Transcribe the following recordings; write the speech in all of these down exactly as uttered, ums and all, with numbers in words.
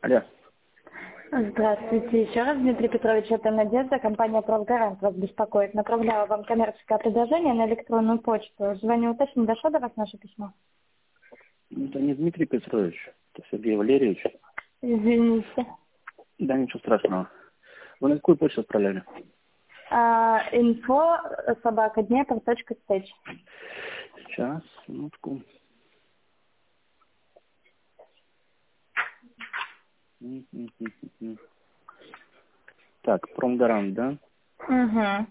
Алло. Здравствуйте еще раз, Дмитрий Петрович, это Надежда, компания «Правгарант» вас беспокоит. Направляла вам коммерческое предложение на электронную почту. Звоню уточнить, дошло до вас наше письмо? Это не Дмитрий Петрович, это Сергей Валерьевич. Извините. Да, ничего страшного. Вы на какую почту отправляли? А, инфо собака днепр точка стеч. Сейчас, минутку. Так, Промгарант, да? Угу.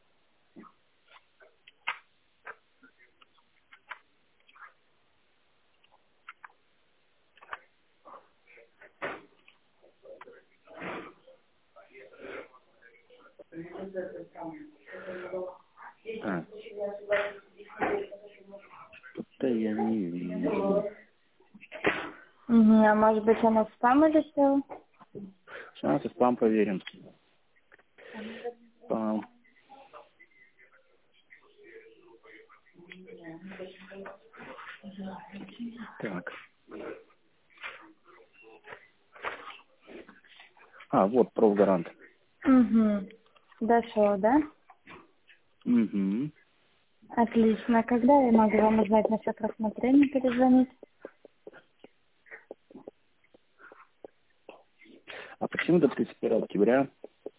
А. Что-то я не вижу. Угу. А может быть она в спам улетела? Сейчас и спам проверим. Спам. Так. А, вот Промгарант. Угу. Дошло, да? Угу. Отлично. Когда я могу вам узнать насчет рассмотрения, перезвонить? А почему до тридцать первого октября?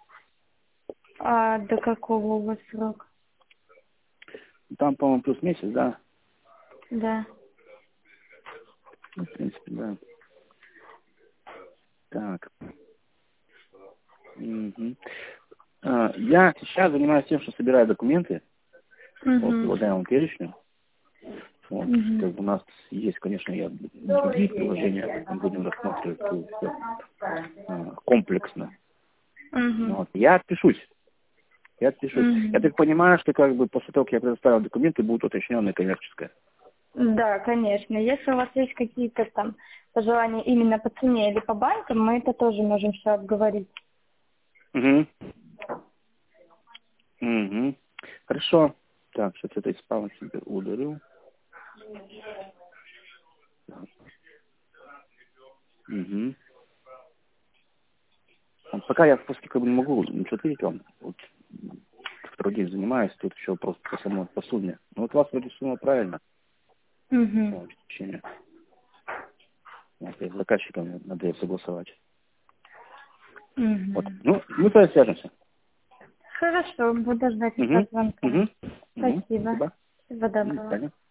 А до какого у вас срока? Там, по-моему, плюс месяц, да? Да. Ну, в принципе, да. Так. Угу. А, я сейчас занимаюсь тем, что собираю документы по Угу. предлагаемому перечню. Вот. Угу. Как бы у нас есть, конечно, и другие приложения, мы будем рассматривать всё, а, комплексно. Угу. Вот. Я отпишусь. Я отпишусь. Я Угу. так понимаю, что как бы после того, как я предоставил документы, будет уточненное коммерческое. Да, конечно. Если у вас есть какие-то там пожелания именно по цене или по банкам, мы это тоже можем все обговорить. Угу. Угу. Хорошо. Так, сейчас это из спама себе удалю. Угу. Вот пока я просто как бы не могу ничего ответить вам. Вот второй день занимаюсь, тут еще просто по самой по сумме. Ну вот у вас вроде сумма правильно. Угу. Вот, в течение. Вот, и с заказчиком надо ее согласовать. Вот. Угу. Ну, мы с вами свяжемся. Хорошо, буду ждать от Угу. вас звонка. Угу. Угу. Спасибо. Спасибо. Всего До доброго. свидания.